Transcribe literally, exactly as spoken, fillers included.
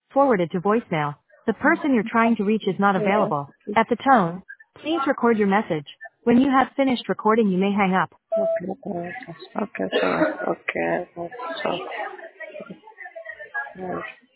Forwarded to voicemail. The person you're trying to reach is not Yeah. available. At the tone, please record your message. When you have finished recording, you may hang up. Okay, okay, okay, so, okay, so, yes.